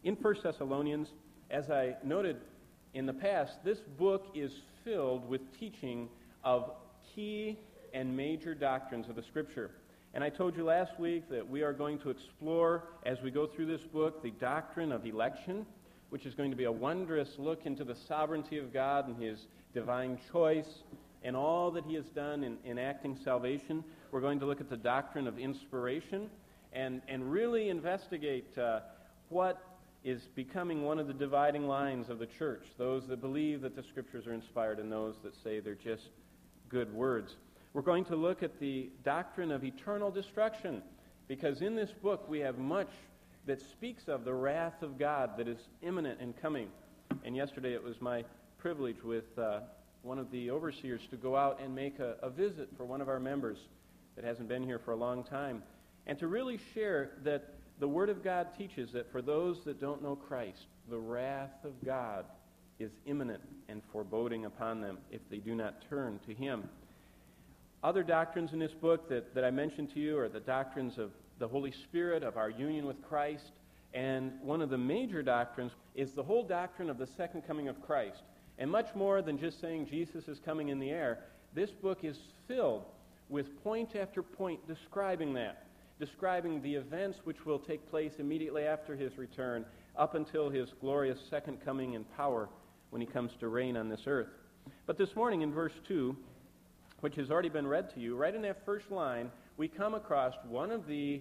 In 1 Thessalonians, as I noted in the past, this book is filled with teaching of key and major doctrines of the Scripture. And I told you last week that we are going to explore, as we go through this book, the doctrine of election, which is going to be a wondrous look into the sovereignty of God and His divine choice and all that He has done in enacting salvation. We're going to look at the doctrine of inspiration and really investigate what is becoming one of the dividing lines of the church, those that believe that the Scriptures are inspired and those that say they're just good words. We're going to look at the doctrine of eternal destruction, because in this book we have much that speaks of the wrath of God that is imminent and coming. And yesterday it was my privilege with one of the overseers to go out and make a visit for one of our members that hasn't been here for a long time, and to really share that the Word of God teaches that for those that don't know Christ, the wrath of God is imminent and foreboding upon them if they do not turn to Him. Other doctrines in this book that I mentioned to you are the doctrines of the Holy Spirit, of our union with Christ, and one of the major doctrines is the whole doctrine of the second coming of Christ. And much more than just saying Jesus is coming in the air, this book is filled with point after point describing that, describing the events which will take place immediately after His return, up until His glorious second coming in power when He comes to reign on this earth. But this morning in verse 2, which has already been read to you, right in that first line, we come across one of the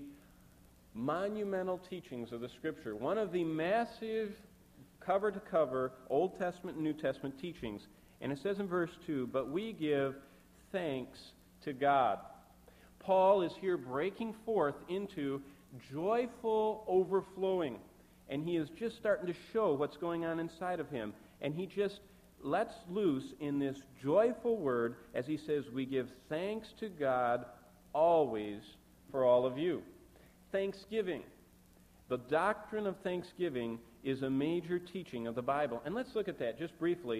monumental teachings of the Scripture, one of the massive cover-to-cover Old Testament and New Testament teachings. And it says in verse 2, "But we give thanks to God." Paul is here breaking forth into joyful overflowing, and he is just starting to show what's going on inside of him. And he just lets loose in this joyful word as he says, "We give thanks to God always for all of you." Thanksgiving. The doctrine of thanksgiving is a major teaching of the Bible. And let's look at that just briefly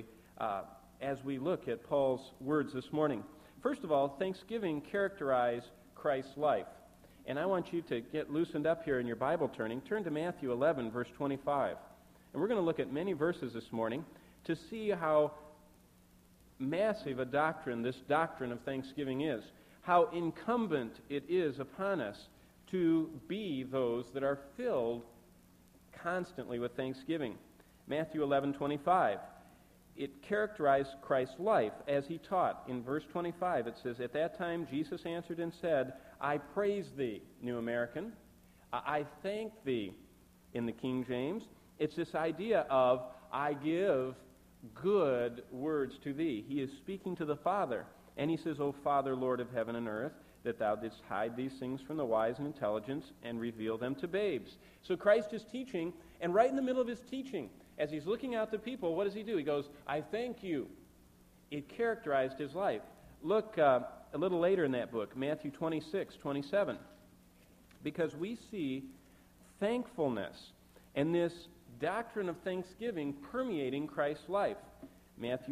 as we look at Paul's words this morning. First of all, thanksgiving characterized Christ's life. And I want you to get loosened up here in your Bible turning. Turn to Matthew 11, verse 25. And we're going to look at many verses this morning to see how massive a doctrine this doctrine of thanksgiving is, how incumbent it is upon us to be those that are filled constantly with thanksgiving. Matthew 11:25. It characterized Christ's life as He taught. In verse 25 it says, "At that time Jesus answered and said, I praise Thee," New American. "I thank Thee," in the King James. It's this idea of, I give good words to Thee. He is speaking to the Father. And He says, "O Father, Lord of heaven and earth, that Thou didst hide these things from the wise and intelligent and reveal them to babes." So Christ is teaching, and right in the middle of His teaching, as He's looking out to people, what does He do? He goes, "I thank you." It characterized His life. Look a little later in that book, Matthew 26:27, because we see thankfulness and this doctrine of thanksgiving permeating Christ's life. Matthew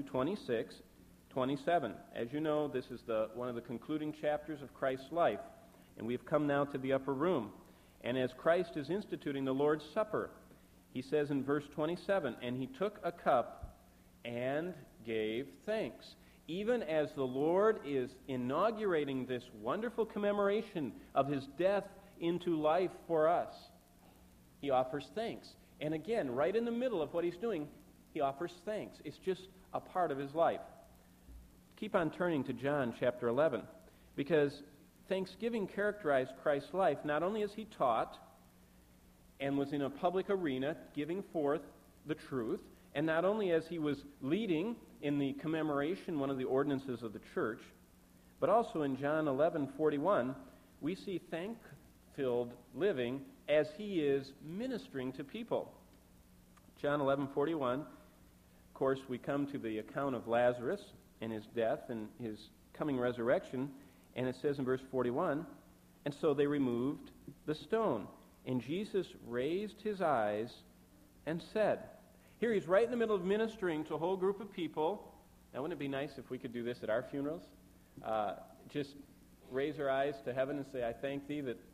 26:27. As you know, this is one of the concluding chapters of Christ's life, and we've come now to the upper room. And as Christ is instituting the Lord's Supper, He says in verse 27, "And He took a cup and gave thanks." Even as the Lord is inaugurating this wonderful commemoration of His death into life for us, He offers thanks. And again, right in the middle of what He's doing, He offers thanks. It's just a part of His life. Keep on turning to John chapter 11, because thanksgiving characterized Christ's life not only as He taught and was in a public arena giving forth the truth, and not only as He was leading in the commemoration, one of the ordinances of the church, but also in John 11:41, we see thank-filled living as He is ministering to people. John 11:41, of course, we come to the account of Lazarus and his death and his coming resurrection, and it says in verse 41, "And so they removed the stone. And Jesus raised His eyes and said," here He's right in the middle of ministering to a whole group of people. Now, wouldn't it be nice if we could do this at our funerals? Just raise our eyes to heaven and say, "I thank Thee that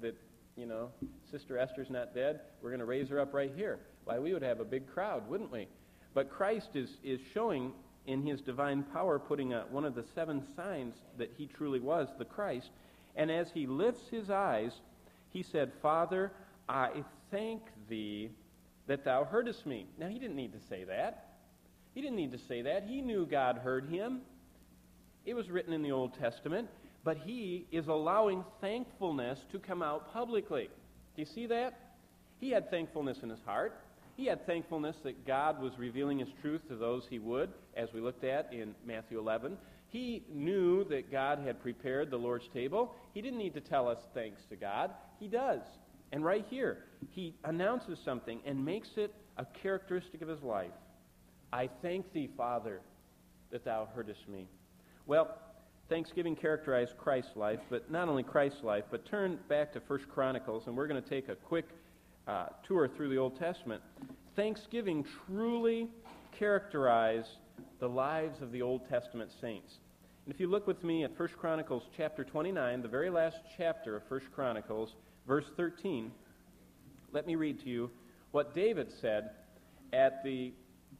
Sister Esther's not dead. We're going to raise her up right here. Why, we would have a big crowd, wouldn't we? But Christ is showing in his divine power, putting one of the 7 signs that he truly was the Christ. And as he lifts his eyes, he said, Father, I thank thee that thou heardest me. Now, he didn't need to say that. He didn't need to say that. He knew God heard him. It was written in the Old Testament. But he is allowing thankfulness to come out publicly. Do you see that? He had thankfulness in his heart. He had thankfulness that God was revealing his truth to those he would, as we looked at in Matthew 11. He knew that God had prepared the Lord's table. He didn't need to tell us thanks to God. He does. And right here, he announces something and makes it a characteristic of his life. I thank thee, Father, that thou heardest me. Well, Thanksgiving characterized Christ's life, but not only Christ's life, but turn back to 1 Chronicles, and we're going to take a quick tour through the Old Testament. Thanksgiving truly characterized the lives of the Old Testament saints. And if you look with me at 1 Chronicles chapter 29, the very last chapter of 1 Chronicles, verse 13, let me read to you what David said at the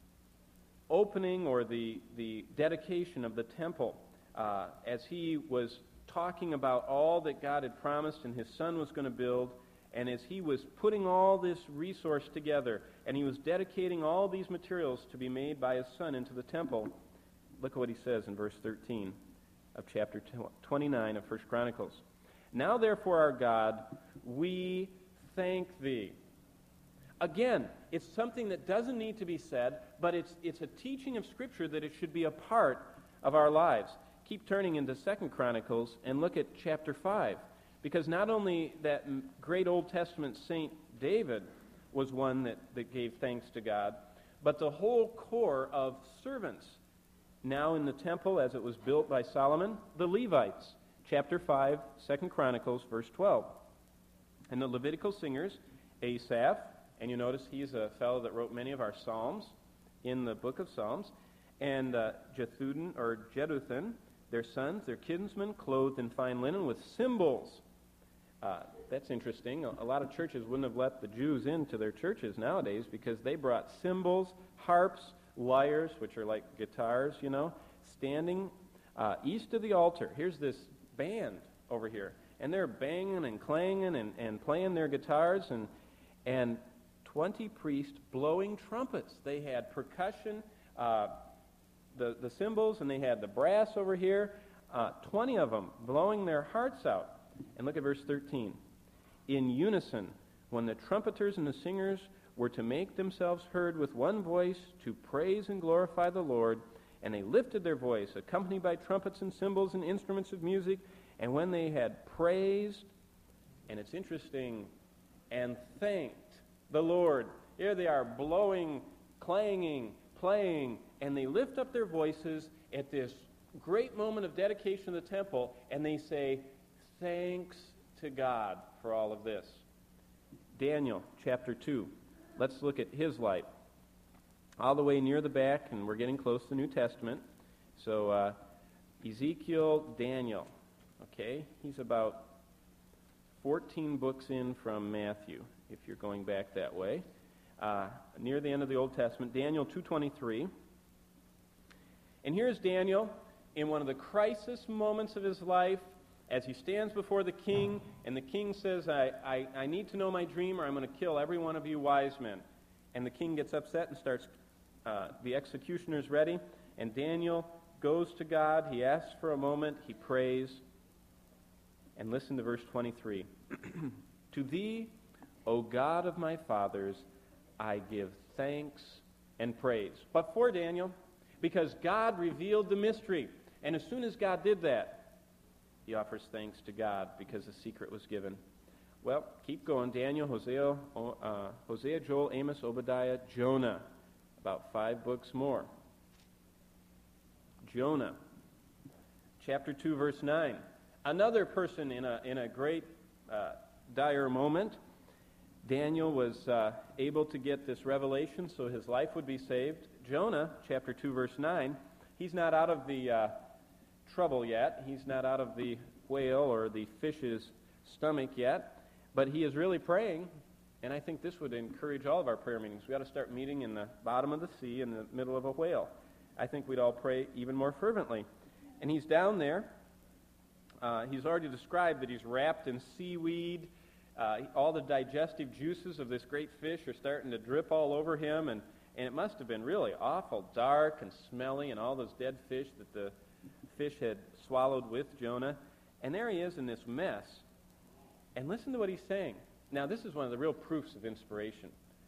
opening or the dedication of the temple, as he was talking about all that God had promised and his son was going to build, and as he was putting all this resource together, and he was dedicating all these materials to be made by his son into the temple, look at what he says in verse 13 of chapter 29 of 1 Chronicles. Now therefore, our God, we thank thee. Again, it's something that doesn't need to be said, but it's a teaching of Scripture that it should be a part of our lives. Keep turning into 2 Chronicles and look at chapter 5. Because not only that great Old Testament saint David was one that gave thanks to God, but the whole core of servants now in the temple as it was built by Solomon, the Levites. Chapter 5, 2 Chronicles, verse 12. And the Levitical singers, Asaph, and you notice he's a fellow that wrote many of our Psalms in the book of Psalms, and Jeduthun, their sons, their kinsmen, clothed in fine linen with cymbals. That's interesting. A lot of churches wouldn't have let the Jews into their churches nowadays because they brought cymbals, harps, lyres, which are like guitars, standing east of the altar. Here's this band over here, and they're banging and clanging and playing their guitars, and 20 priests blowing trumpets. They had percussion, the cymbals, and they had the brass over here, 20 of them blowing their hearts out. And look at verse 13. In unison, when the trumpeters and the singers were to make themselves heard with one voice to praise and glorify the Lord, and they lifted their voice, accompanied by trumpets and cymbals and instruments of music, and when they had praised, and it's interesting, and thanked the Lord. Here they are blowing, clanging, playing, and they lift up their voices at this great moment of dedication of the temple, and they say, thanks to God for all of this. Daniel, chapter 2. Let's look at his life. All the way near the back, and we're getting close to the New Testament. So Ezekiel, Daniel. Okay, he's about 14 books in from Matthew, if you're going back that way. Near the end of the Old Testament, Daniel 2:23. And here's Daniel in one of the crisis moments of his life as he stands before the king, and the king says, I need to know my dream or I'm going to kill every one of you wise men. And the king gets upset and starts, the executioner's ready, and Daniel goes to God, he asks for a moment, he prays, and listen to verse 23. To thee, O God of my fathers, I give thanks and praise. But for Daniel, because God revealed the mystery. And as soon as God did that, he offers thanks to God because the secret was given. Well, keep going. Daniel, Hosea, Joel, Amos, Obadiah, Jonah. About 5 books more. Jonah, chapter 2, verse 9. Another person in a great dire moment. Daniel was able to get this revelation so his life would be saved. Jonah, chapter 2, verse 9. He's not out of the trouble yet. He's not out of the whale or the fish's stomach yet. But he is really praying, and I think this would encourage all of our prayer meetings. We ought to start meeting in the bottom of the sea in the middle of a whale. I think we'd all pray even more fervently. And he's down there. He's already described that he's wrapped in seaweed. All the digestive juices of this great fish are starting to drip all over him, and it must have been really awful dark and smelly, and all those dead fish that the fish had swallowed with Jonah. And there he is in this mess. And listen to what he's saying. Now, this is one of the real proofs of inspiration,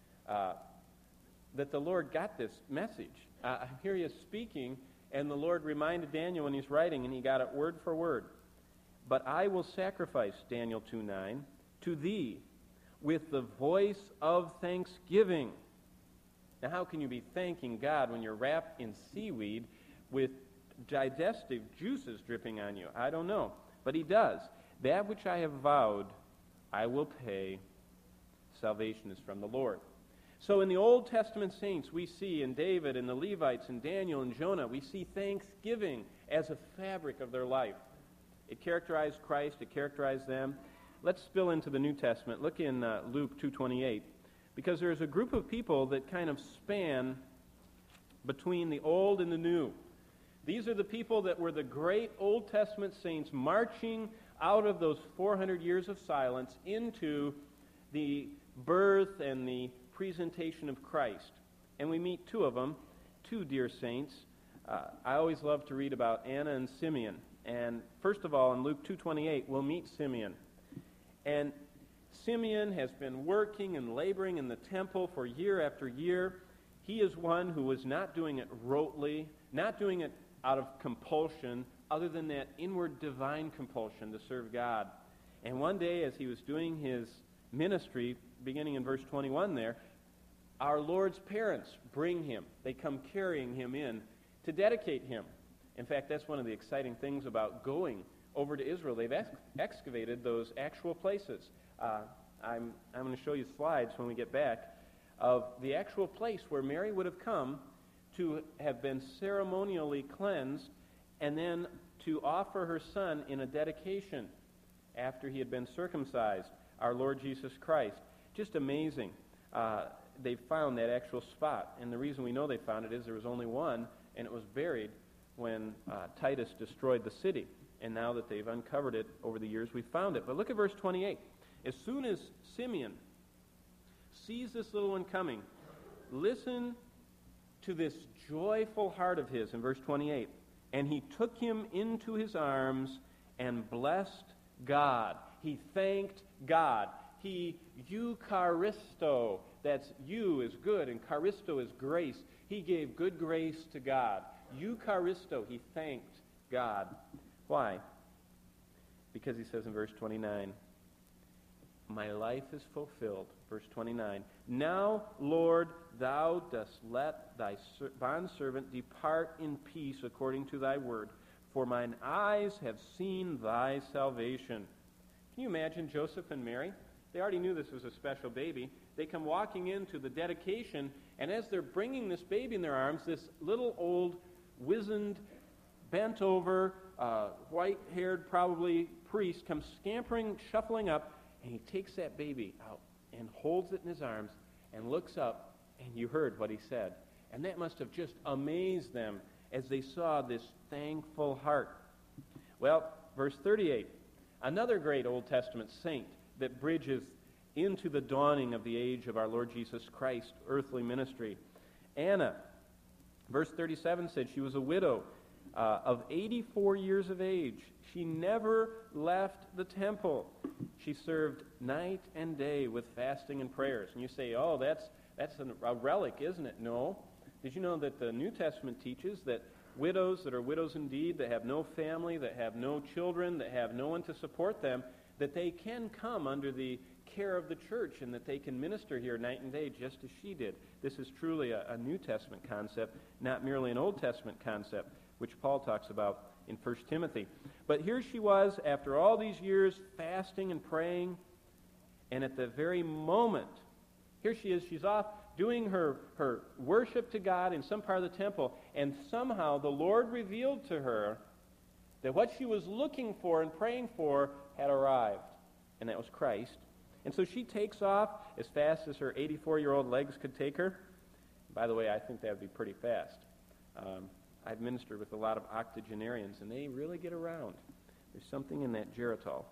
that the Lord got this message. Here he is speaking, and the Lord reminded Daniel when he's writing, and he got it word for word. But I will sacrifice, Daniel 2:9, to thee with the voice of thanksgiving. Now, how can you be thanking God when you're wrapped in seaweed with digestive juices dripping on you? I don't know. But he does. That which I have vowed, I will pay. Salvation is from the Lord. So in the Old Testament saints, we see in David and the Levites and Daniel and Jonah, we see thanksgiving as a fabric of their life. It characterized Christ. It characterized them. Let's spill into the New Testament. Look in Luke 2:28, because there's a group of people that kind of span between the Old and the New. These are the people that were the great Old Testament saints marching out of those 400 years of silence into the birth and the presentation of Christ. And we meet two of them, two dear saints. I always love to read about Anna and Simeon. And first of all, in Luke 2:28, we'll meet Simeon. And Simeon has been working and laboring in the temple for year after year. He is one who was not doing it rotely, not doing it out of compulsion, other than that inward divine compulsion to serve God. And one day, as he was doing his ministry, beginning in verse 21 there, our Lord's parents bring him. They come carrying him in to dedicate him. In fact, that's one of the exciting things about going over to Israel. They've excavated those actual places. I'm going to show you slides when we get back of the actual place where Mary would have come to have been ceremonially cleansed and then to offer her son in a dedication after he had been circumcised, our Lord Jesus Christ. Just amazing. They found that actual spot, and the reason we know they found it is there was only one, and it was buried when Titus destroyed the city. And now that they've uncovered it over the years, we found it. But look at verse 28. As soon as Simeon sees this little one coming, listen to this joyful heart of his in verse 28. And he took him into his arms and blessed God. He thanked God. He eucharisto, that's you is good and charisto is grace. He gave good grace to God. Eucharisto, he thanked God. Why? Because he says in verse 29, my life is fulfilled. Verse 29, now, Lord, thou dost let thy bondservant depart in peace according to thy word, for mine eyes have seen thy salvation. Can you imagine Joseph and Mary? They already knew this was a special baby. They come walking into the dedication, and as they're bringing this baby in their arms, this little old, wizened, bent-over, white-haired, probably, priest comes scampering, shuffling up, and he takes that baby out and holds it in his arms and looks up, and you heard what he said. And that must have just amazed them as they saw this thankful heart. Well, verse 38, another great Old Testament saint that bridges into the dawning of the age of our Lord Jesus Christ, earthly ministry. Anna, verse 37 said she was a widow of 84 years of age. She never left the temple. She served night and day with fasting and prayers. And you say, oh, that's a relic, isn't it? No. Did you know that the New Testament teaches that widows that are widows indeed, that have no family, that have no children, that have no one to support them, that they can come under the care of the church and that they can minister here night and day just as she did. This is truly a New Testament concept, not merely an Old Testament concept, which Paul talks about in 1 Timothy. But here she was, after all these years fasting and praying, and at the very moment, here she is, she's off doing her worship to God in some part of the temple, and somehow the Lord revealed to her that what she was looking for and praying for had arrived, and that was Christ. And so she takes off as fast as her 84-year-old legs could take her. By the way, I think that would be pretty fast. I've ministered with a lot of octogenarians, and they really get around. There's something in that Geritol.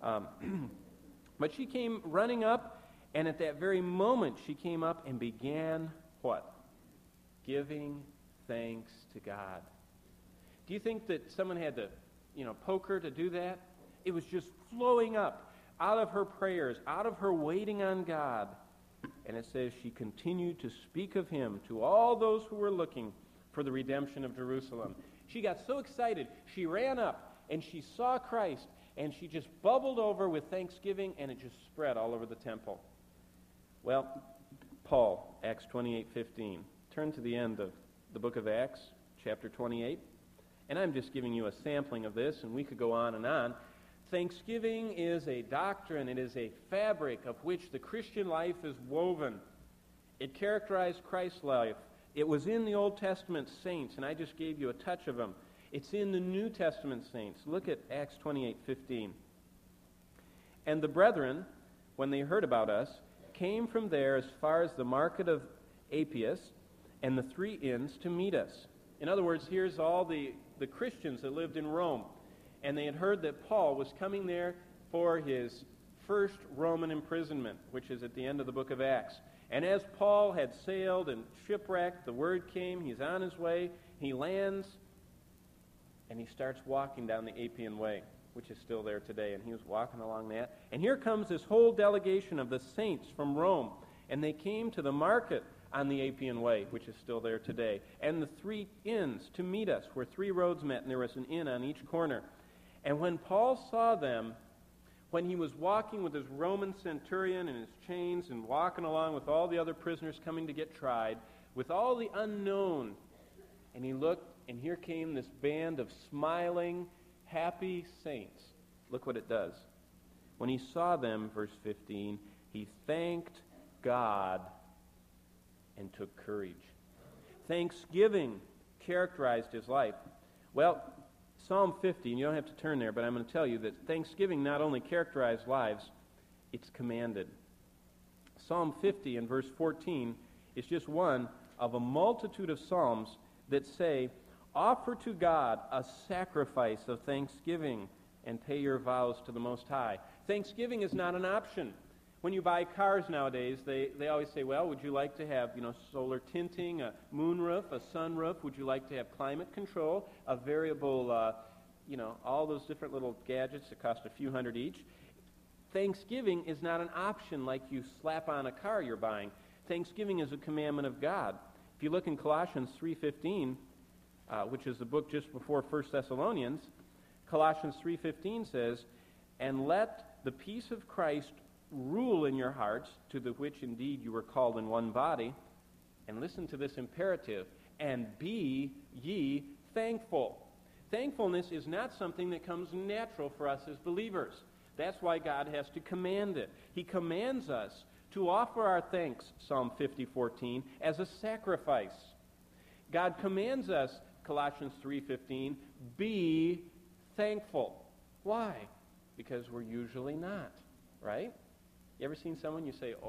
But she came running up, and at that very moment, she came up and began what? Giving thanks to God. Do you think that someone had to, poke her to do that? It was just flowing up out of her prayers, out of her waiting on God. And it says she continued to speak of him to all those who were looking for the redemption of Jerusalem. She got so excited, she ran up and she saw Christ, and she just bubbled over with thanksgiving, and it just spread all over the temple. Well, Paul, Acts 28:15. Turn to the end of the book of Acts, chapter 28. And I'm just giving you a sampling of this, and we could go on and on. Thanksgiving is a doctrine, it is a fabric of which the Christian life is woven. It characterized Christ's life. It was in the Old Testament saints, and I just gave you a touch of them. It's in the New Testament saints. Look at Acts 28:15. And the brethren, when they heard about us, came from there as far as the market of Appius and the 3 inns to meet us. In other words, here's all the Christians that lived in Rome. And they had heard that Paul was coming there for his first Roman imprisonment, which is at the end of the book of Acts. And as Paul had sailed and shipwrecked, the word came, he's on his way, he lands, and he starts walking down the Appian Way, which is still there today. And he was walking along that. And here comes this whole delegation of the saints from Rome. And they came to the market on the Appian Way, which is still there today. And the 3 inns to meet us, where 3 roads met, and there was an inn on each corner. And when Paul saw them, when he was walking with his Roman centurion and his chains and walking along with all the other prisoners coming to get tried, with all the unknown, and he looked, and here came this band of smiling, happy saints. Look what it does. When he saw them, verse 15, he thanked God and took courage. Thanksgiving characterized his life. Well, Psalm 50, and you don't have to turn there, but I'm going to tell you that thanksgiving not only characterized lives, it's commanded. Psalm 50 and verse 14 is just one of a multitude of psalms that say, offer to God a sacrifice of thanksgiving and pay your vows to the Most High. Thanksgiving is not an option. When you buy cars nowadays, they always say, well, would you like to have, solar tinting, a moonroof, a sunroof? Would you like to have climate control, a variable, all those different little gadgets that cost a few hundred each? Thanksgiving is not an option like you slap on a car you're buying. Thanksgiving is a commandment of God. If you look in Colossians 3:15, which is the book just before 1 Thessalonians, Colossians 3:15 says, and let the peace of Christ rule in your hearts, to the which indeed you were called in one body. And listen to this imperative, and be ye thankful. Thankfulness is not something that comes natural for us as believers. That's why God has to command it. He commands us to offer our thanks, Psalm 50:14, as a sacrifice. God commands us, Colossians 3:15, be thankful. Why? Because we're usually not, right? You ever seen someone, you say,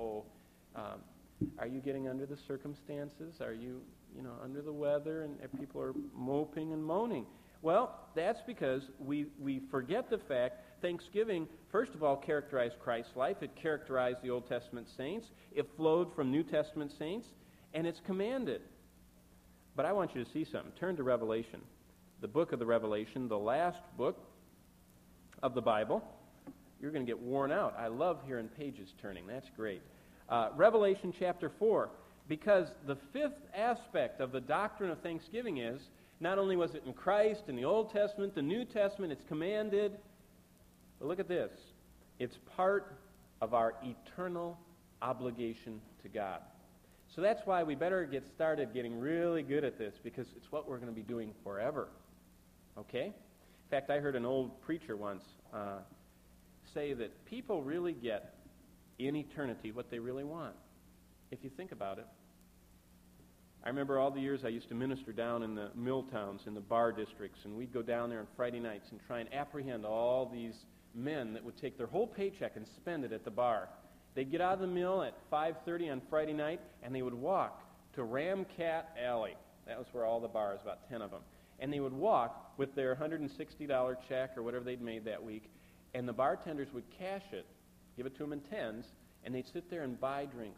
are you getting under the circumstances? Are you, under the weather? And people are moping and moaning. Well, that's because we forget the fact Thanksgiving, first of all, characterized Christ's life. It characterized the Old Testament saints. It flowed from New Testament saints, and it's commanded. But I want you to see something. Turn to Revelation, the book of the Revelation, the last book of the Bible. You're going to get worn out. I love hearing pages turning. That's great. Revelation chapter 4, because the 5th aspect of the doctrine of thanksgiving is, not only was it in Christ, in the Old Testament, the New Testament, it's commanded, but look at this. It's part of our eternal obligation to God. So that's why we better get started getting really good at this, because it's what we're going to be doing forever. Okay? In fact, I heard an old preacher once say that people really get in eternity what they really want, if you think about it. I remember all the years I used to minister down in the mill towns, in the bar districts, and we'd go down there on Friday nights and try and apprehend all these men that would take their whole paycheck and spend it at the bar. They'd get out of the mill at 5:30 on Friday night, and they would walk to Ramcat Alley. That was where all the bars, about 10 of them. And they would walk with their $160 check or whatever they'd made that week, and the bartenders would cash it, give it to them in tens, and they'd sit there and buy drinks,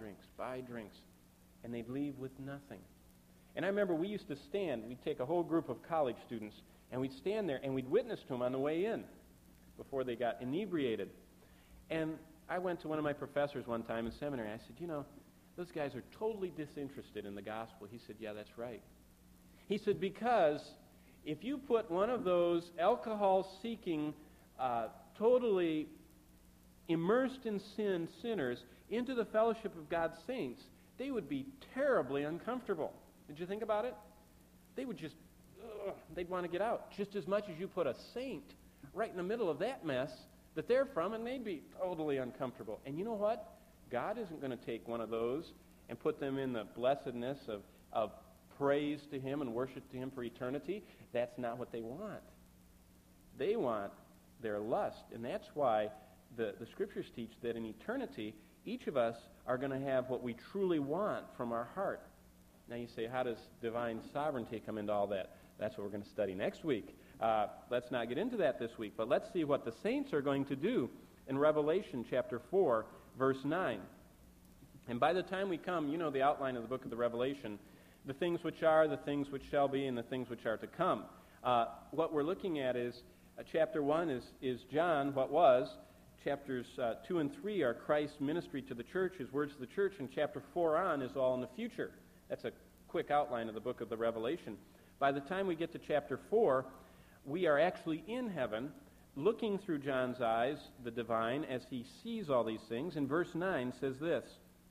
and they'd leave with nothing. And I remember we used to stand, we'd take a whole group of college students, and we'd stand there and we'd witness to them on the way in before they got inebriated. And I went to one of my professors one time in seminary. I said, you know, those guys are totally disinterested in the gospel. He said, yeah, that's right. He said, because if you put one of those alcohol-seeking, totally immersed in sin sinners into the fellowship of God's saints, they would be terribly uncomfortable. Did you think about it? They would just, they'd want to get out, just as much as you put a saint right in the middle of that mess that they're from, and they'd be totally uncomfortable. And you know what? God isn't going to take one of those and put them in the blessedness of praise to Him and worship to Him for eternity. That's not what they want. They want their lust. And that's why the Scriptures teach that in eternity, each of us are going to have what we truly want from our heart. Now you say, how does divine sovereignty come into all that? That's what we're going to study next week. Let's not get into that this week, but let's see what the saints are going to do in Revelation chapter 4, verse 9. And by the time we come, you know the outline of the book of the Revelation, the things which are, the things which shall be, and the things which are to come. What we're looking at is, chapter 1 is John, what was. Chapters 2 and 3 are Christ's ministry to the church, His words to the church, and chapter 4 on is all in the future. That's a quick outline of the book of the Revelation. By the time we get to chapter 4, we are actually in heaven, looking through John's eyes, the divine, as he sees all these things. And verse 9 says this,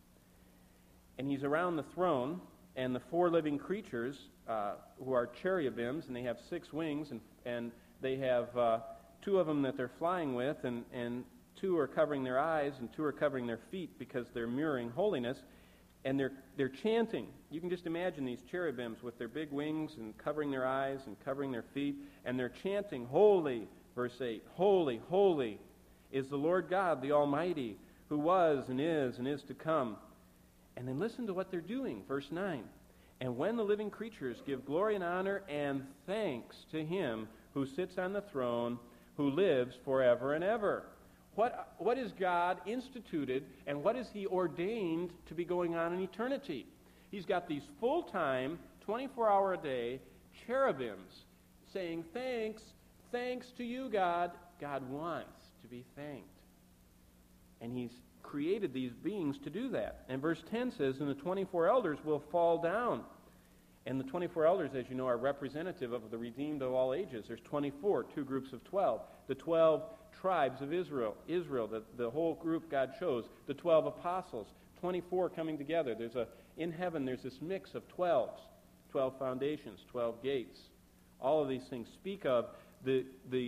and he's around the throne, and the 4 living creatures, who are cherubims, and they have 6 wings, and they have 2 of them that they're flying with, and 2 are covering their eyes, and 2 are covering their feet because they're mirroring holiness. And they're chanting. You can just imagine these cherubims with their big wings and covering their eyes and covering their feet. And they're chanting, holy, verse 8, holy, holy is the Lord God, the Almighty, who was and is to come. And then listen to what they're doing, verse 9. And when the living creatures give glory and honor and thanks to Him who sits on the throne, who lives forever and ever. What is God instituted, and what is He ordained to be going on in eternity? He's got these full-time, 24-hour-a-day cherubims saying, thanks to you, God. God wants to be thanked. And He's created these beings to do that. And verse 10 says, and the 24 elders will fall down. And the 24 elders, as you know, are representative of the redeemed of all ages. There's 24, 2 groups of 12. The 12 tribes of Israel, the whole group God chose. The 12 apostles, 24 coming together. In heaven, there's this mix of 12s, 12 foundations, 12 gates. All of these things speak of the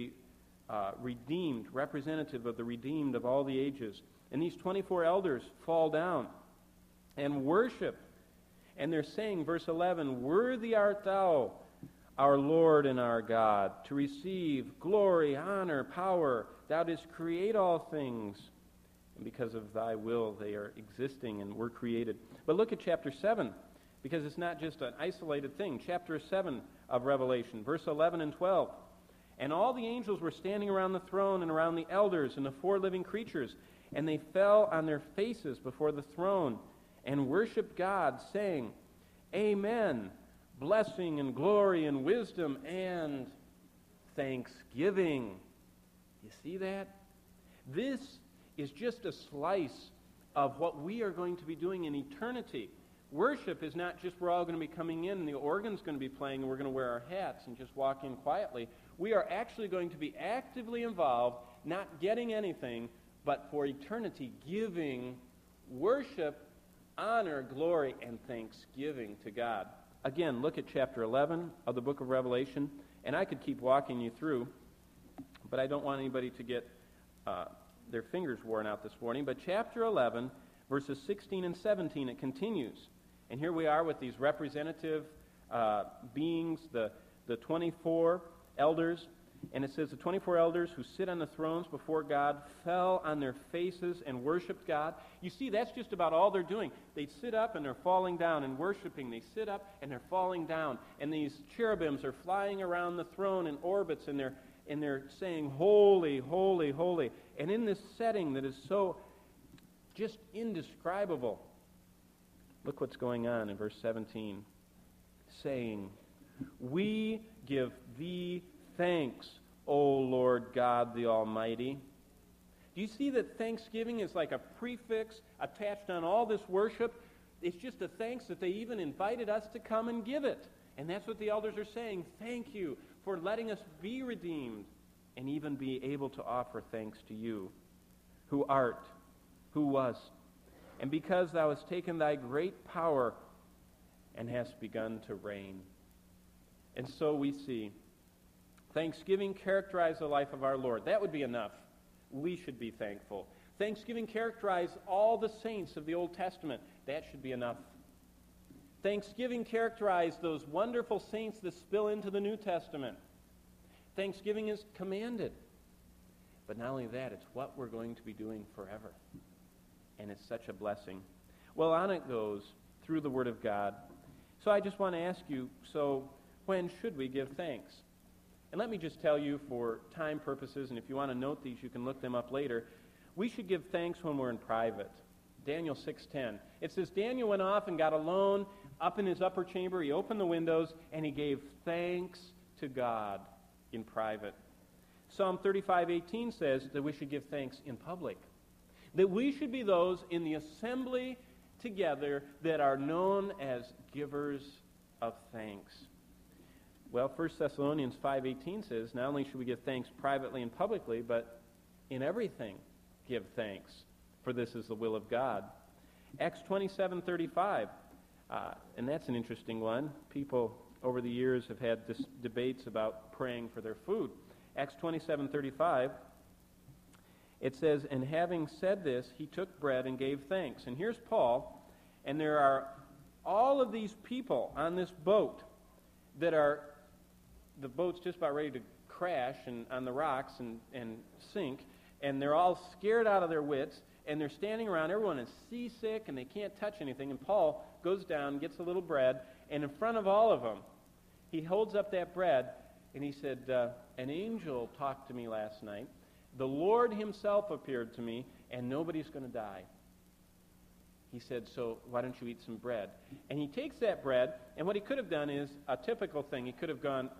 redeemed, representative of the redeemed of all the ages. And these 24 elders fall down and worship. And they're saying, verse 11, worthy art thou, our Lord and our God, to receive glory, honor, power. Thou didst create all things, and because of thy will they are existing and were created. But look at chapter 7, because it's not just an isolated thing. Chapter 7 of Revelation, verse 11 and 12. And all the angels were standing around the throne and around the elders and the 4 living creatures, and they fell on their faces before the throne and worshiped God, saying, Amen. Blessing and glory and wisdom and thanksgiving. You see that? This is just a slice of what we are going to be doing in eternity. Worship is not just we're all going to be coming in and the organ's going to be playing and we're going to wear our hats and just walk in quietly. We are actually going to be actively involved, not getting anything, but for eternity giving worship, honor, glory, and thanksgiving to God. Again, look at chapter 11 of the book of Revelation, and I could keep walking you through, but I don't want anybody to get their fingers worn out this morning. But chapter 11, verses 16 and 17, it continues. And here we are with these representative beings, the 24 elders, And it says the 24 elders who sit on the thrones before God fell on their faces and worshiped God. You see, that's just about all they're doing. They sit up and they're falling down and worshiping. They sit up and they're falling down. And these cherubims are flying around the throne in orbits, and they're saying, holy, holy, holy. And in this setting that is so just indescribable, look what's going on in verse 17. Saying, we give thee thanks, O Lord God the Almighty. Do you see that thanksgiving is like a prefix attached on all this worship? It's just a thanks that they even invited us to come and give it. And that's what the elders are saying. Thank you for letting us be redeemed and even be able to offer thanks to you, who art, who wast, and because thou hast taken thy great power and hast begun to reign. And so we see thanksgiving characterized the life of our Lord. That would be enough. We should be thankful. Thanksgiving characterized all the saints of the Old Testament. That should be enough. Thanksgiving characterized those wonderful saints that spill into the New Testament. Thanksgiving is commanded. But not only that, it's what we're going to be doing forever. And it's such a blessing. Well, on it goes through the Word of God. So I just want to ask you, so when should we give thanks? And let me just tell you for time purposes, and if you want to note these, you can look them up later. We should give thanks when we're in private. Daniel 6:10. It says, Daniel went off and got alone up in his upper chamber. He opened the windows, and he gave thanks to God in private. Psalm 35:18 says that we should give thanks in public. That we should be those in the assembly together that are known as givers of thanks. Well, 1 Thessalonians 5:18 says, not only should we give thanks privately and publicly, but in everything give thanks, for this is the will of God. Acts 27:35, and that's an interesting one. People over the years have had debates about praying for their food. Acts 27:35, it says, and having said this, he took bread and gave thanks. And here's Paul, and there are all of these people on this boat that are, the boat's just about ready to crash and on the rocks and sink, and they're all scared out of their wits, and they're standing around. Everyone is seasick, and they can't touch anything. And Paul goes down, gets a little bread, and in front of all of them, he holds up that bread, and he said, an angel talked to me last night. The Lord himself appeared to me, and nobody's going to die. He said, so why don't you eat some bread? And he takes that bread, and what he could have done is a typical thing. He could have gone,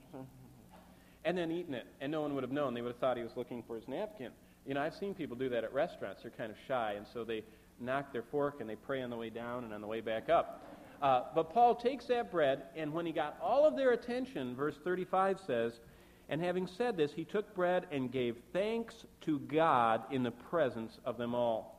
and then eaten it, and no one would have known. They would have thought he was looking for his napkin. You know, I've seen people do that at restaurants. They're kind of shy, and so they knock their fork, and they pray on the way down and on the way back up. But Paul takes that bread, and when he got all of their attention, verse 35 says, and having said this, he took bread and gave thanks to God in the presence of them all.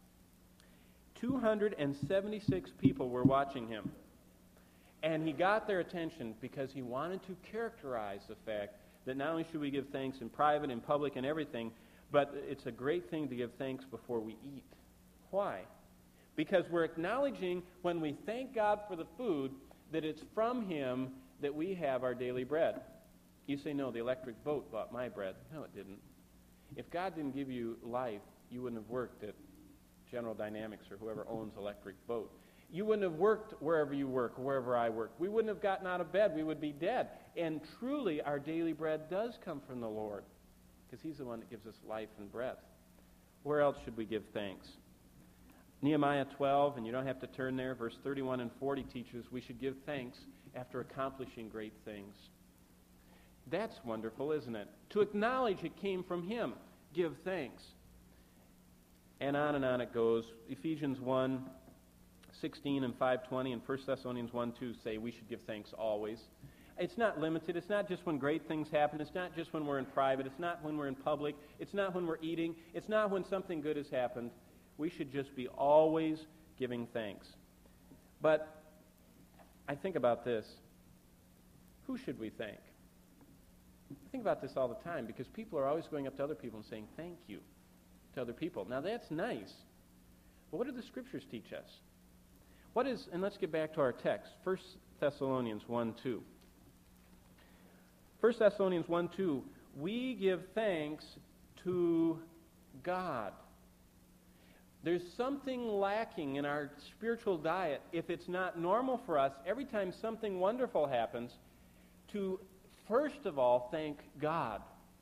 276 people were watching him. And he got their attention because he wanted to characterize the fact that not only should we give thanks in private, in public, and everything, but it's a great thing to give thanks before we eat. Why? Because we're acknowledging when we thank God for the food that it's from him that we have our daily bread. You say, no, the electric boat bought my bread. No, it didn't. If God didn't give you life, you wouldn't have worked at General Dynamics or whoever owns Electric Boat. You wouldn't have worked wherever you work, or wherever I work. We wouldn't have gotten out of bed. We would be dead. And truly, our daily bread does come from the Lord, because he's the one that gives us life and breath. Where else should we give thanks? Nehemiah 12, and you don't have to turn there, verse 31 and 40 teaches we should give thanks after accomplishing great things. That's wonderful, isn't it? To acknowledge it came from him. Give thanks. And on it goes. Ephesians 1:16 and 5:20 and 1 Thessalonians 1:2 say we should give thanks always. It's not limited. It's not just when great things happen. It's not just when we're in private. It's not when we're in public. It's not when we're eating. It's not when something good has happened. We should just be always giving thanks. But I think about this. Who should we thank? I think about this all the time because people are always going up to other people and saying thank you to other people. Now that's nice, but what do the scriptures teach us? What is, and let's get back to our text, 1 Thessalonians 1:2. 1 1 Thessalonians 1:2, we give thanks to God. There's something lacking in our spiritual diet if it's not normal for us every time something wonderful happens to first of all thank God.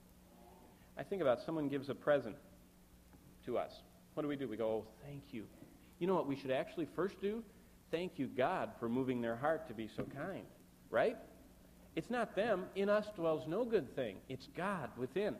I think about someone gives a present to us. What do? We go, oh, thank you. You know what we should actually first do? Thank you, God, for moving their heart to be so kind. Right? It's not them. In us dwells no good thing. It's God within.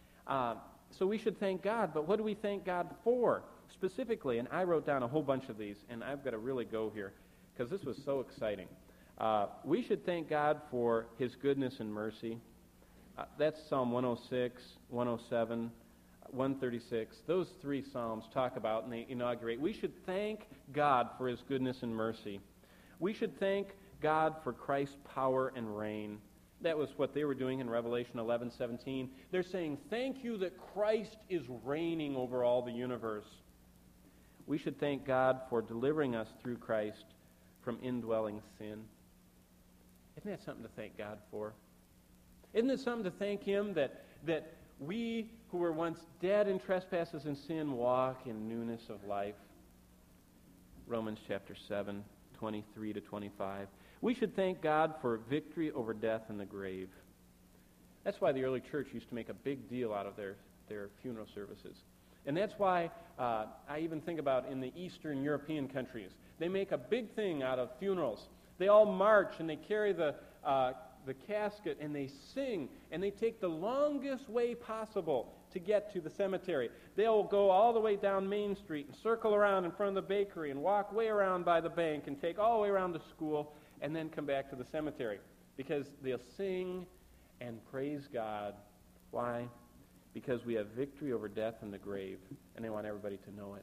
So we should thank God. But what do we thank God for specifically? And I wrote down a whole bunch of these, and I've got to really go here because this was so exciting. We should thank God for His goodness and mercy. That's Psalm 106, 107, 136. Those three Psalms talk about and they inaugurate. We should thank God for His goodness and mercy. We should thank God for Christ's power and reign. That was what they were doing in Revelation 11:17. They're saying, thank you that Christ is reigning over all the universe. We should thank God for delivering us through Christ from indwelling sin. Isn't that something to thank God for? Isn't it something to thank Him that we who were once dead in trespasses and sin walk in newness of life? Romans chapter 7, 23 to 25. We should thank God for victory over death and the grave. That's why the early church used to make a big deal out of their funeral services. And that's why I even think about in the Eastern European countries. They make a big thing out of funerals. They all march and they carry the casket and they sing and they take the longest way possible to get to the cemetery. They'll go all the way down Main Street and circle around in front of the bakery and walk way around by the bank and take all the way around to school and then come back to the cemetery because they'll sing and praise God. Why? Because we have victory over death and the grave, and they want everybody to know it.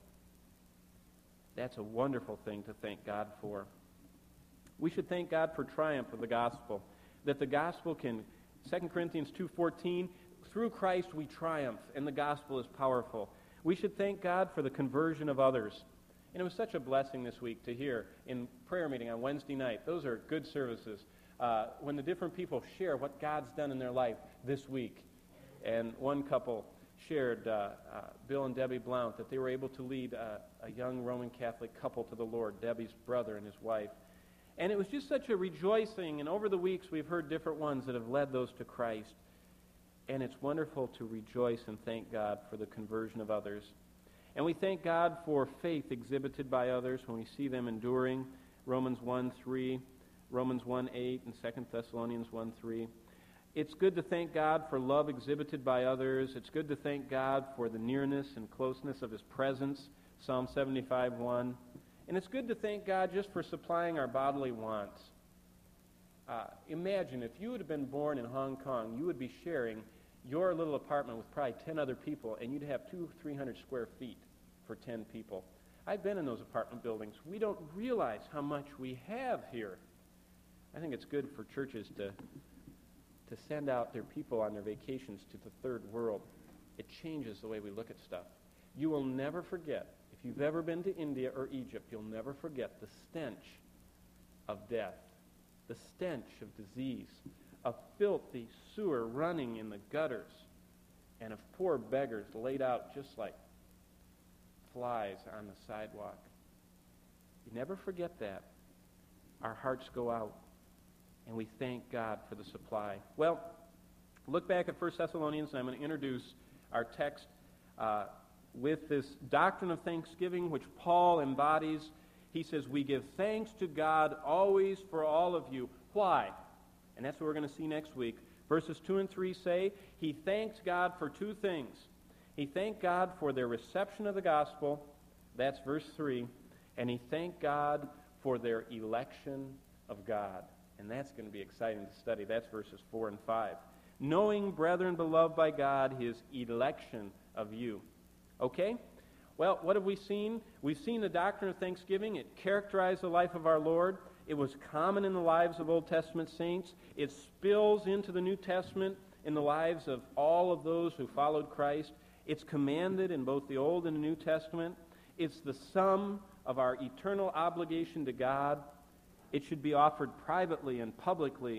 That's a wonderful thing to thank God for. We should thank God for triumph of the gospel, that the gospel can, 2 Corinthians 2:14, through Christ we triumph, and the gospel is powerful. We should thank God for the conversion of others. And it was such a blessing this week to hear in prayer meeting on Wednesday night. Those are good services. When the different people share what God's done in their life this week. And one couple shared, Bill and Debbie Blount, that they were able to lead a young Roman Catholic couple to the Lord, Debbie's brother and his wife. And it was just such a rejoicing. And over the weeks, we've heard different ones that have led those to Christ. And it's wonderful to rejoice and thank God for the conversion of others. And we thank God for faith exhibited by others when we see them enduring. Romans 1:3, Romans 1:8, and 2 Thessalonians 1:3. It's good to thank God for love exhibited by others. It's good to thank God for the nearness and closeness of His presence, Psalm 75:1. And it's good to thank God just for supplying our bodily wants. Imagine if you would have been born in Hong Kong, you would be sharing your little apartment with probably 10 other people, and you'd have 200-300 square feet for 10 people. I've been in those apartment buildings. We don't realize how much we have here. I think it's good for churches to send out their people on their vacations to the third world. It changes the way we look at stuff. You will never forget, if you've ever been to India or Egypt, you'll never forget the stench of death, the stench of disease, of filthy sewer running in the gutters, and of poor beggars laid out just like flies on the sidewalk. You never forget that. Our hearts go out, and we thank God for the supply. Well, look back at 1 Thessalonians, and I'm going to introduce our text with this doctrine of thanksgiving, which Paul embodies. He says, we give thanks to God always for all of you. Why? And that's what we're going to see next week. Verses 2 and 3 say, he thanks God for two things. He thanked God for their reception of the gospel. That's verse 3. And he thanked God for their election of God. And that's going to be exciting to study. That's verses 4 and 5. Knowing, brethren, beloved by God, his election of you. Okay? Well, what have we seen? We've seen the doctrine of thanksgiving. It characterized the life of our Lord. It was common in the lives of Old Testament saints. It spills into the New Testament in the lives of all of those who followed Christ. It's commanded in both the Old and the New Testament. It's the sum of our eternal obligation to God. It should be offered privately and publicly,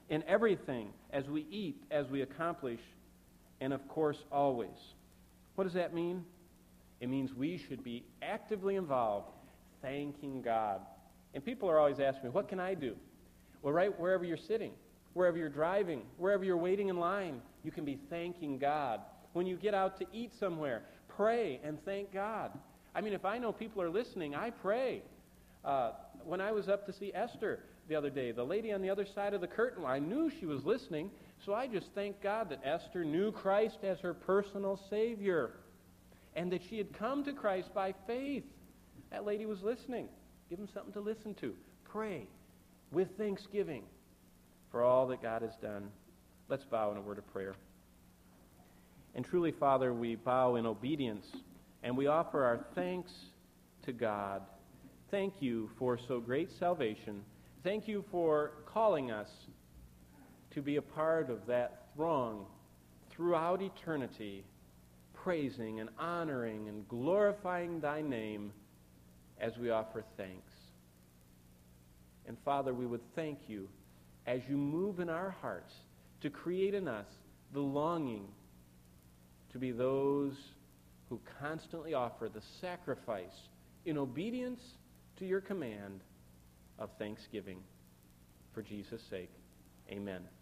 in everything, as we eat, as we accomplish, and of course, always. What does that mean? It means we should be actively involved, thanking God. And people are always asking me, what can I do? Well, right wherever you're sitting, wherever you're driving, wherever you're waiting in line, you can be thanking God. When you get out to eat somewhere, pray and thank God. I mean, if I know people are listening, I pray. When I was up to see Esther the other day, the lady on the other side of the curtain, I knew she was listening, so I just thanked God that Esther knew Christ as her personal Savior and that she had come to Christ by faith. That lady was listening. Give them something to listen to. Pray with thanksgiving for all that God has done. Let's bow in a word of prayer. And truly, Father, we bow in obedience and we offer our thanks to God. Thank you for so great salvation. Thank you for calling us to be a part of that throng throughout eternity, praising and honoring and glorifying thy name as we offer thanks. And Father, we would thank you as you move in our hearts to create in us the longing to be those who constantly offer the sacrifice in obedience to your command of thanksgiving. For Jesus' sake, amen.